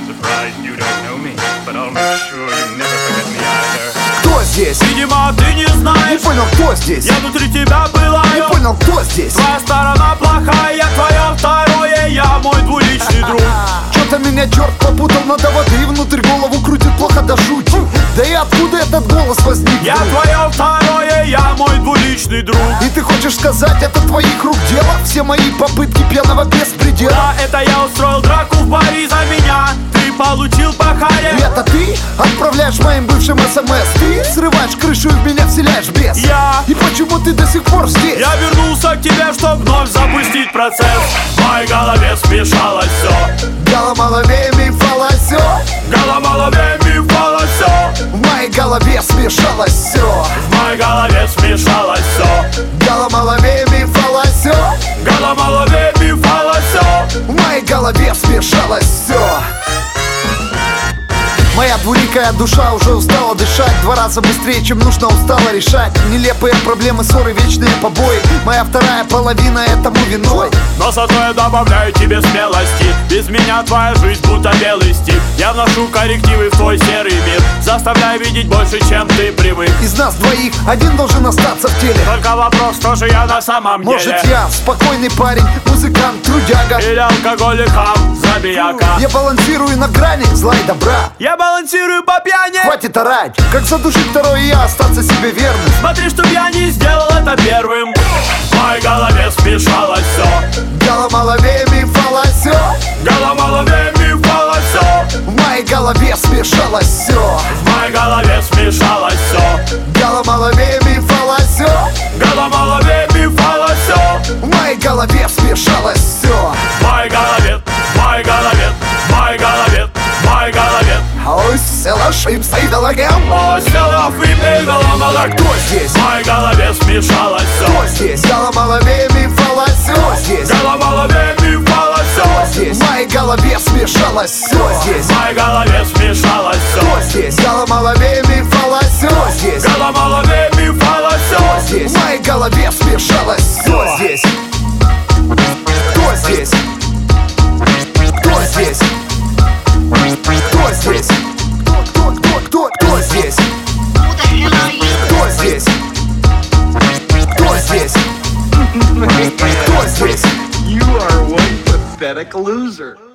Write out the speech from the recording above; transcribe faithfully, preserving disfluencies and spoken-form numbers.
not surprised you don't know me, but I'll make sure you never forget me either. Кто здесь? Видимо, ты не знаешь. Не понял, кто здесь? Я внутри тебя пылаю. Не понял, кто здесь? Твоя сторона плохая, я твое второе, я мой двуличный друг. Что-то меня черт попутал, надо воды внутрь голову крутит, плохо дошутил. Да и откуда этот голос возник? Я твое второе, я мой двуличный друг. И ты хочешь сказать, это твоих рук дело? Все мои попытки пьяного беспредела? Да, это я устроил драку в баре за меня. Ты получил по харе. И это ты отправляешь моим бывшим смс? Ты срываешь крышу и в меня вселяешь бес? Я. И почему ты до сих пор здесь? Я вернулся к тебе, чтоб вновь запустить процесс. В моей голове смешалось все. Голомоловее мифало все. Голомоловее мифало все. В моей голове смешалось все. В моей голове смешалось все. Голомоловее мифало все. Голомоловее мифало все. В моей голове смешалось все. Моя двуликая душа уже устала дышать. Два раза быстрее, чем нужно, устала решать нелепые проблемы, ссоры, вечные побои. Моя вторая половина этому виной. Но зато я добавляю тебе смелости. Без меня твоя жизнь будто белый стих. Я вношу коррективы в твой серый мир, заставляю видеть больше, чем ты привык. Из нас двоих один должен остаться в теле. Только вопрос, кто же я на самом деле? Может, я спокойный парень, музыкант, трудяга, или алкоголик, хам, забияка? Я балансирую на грани зла и добра. Я балансирую по пьяни. Хватит орать, как задушить второе я, остаться себе верным. Смотри, чтоб я не сделал это первым. В моей голове смешалось все. Голомоловее мифало все. Голомоловее мифало все. В моей голове смешалось все. В моей голове смешалось все. Голомоловее мифало все. Голомоловее мифало все. В моей голове смешалось все. В моей голове, в моей голове, в моей голове, в моей голове. Ой, селаш им сайдалагем. О, селав и голомолок. Кто здесь? В моей голове смешалось Кто все. здесь? Голомоловее мифало все. Кто здесь? Голомоловее мифало Кто все. здесь? В моей голове смешалось все. Здесь. В моей голове смешалось Кто все. здесь? Голомоловее мифало все. Здесь. Голомоловее мифало все. Здесь. В моей голове смешалось все. Здесь. Кто здесь? Кто здесь? Кто здесь? Кто, кто, кто, кто, кто здесь? Кто здесь? Кто здесь? Кто здесь? You are one pathetic loser.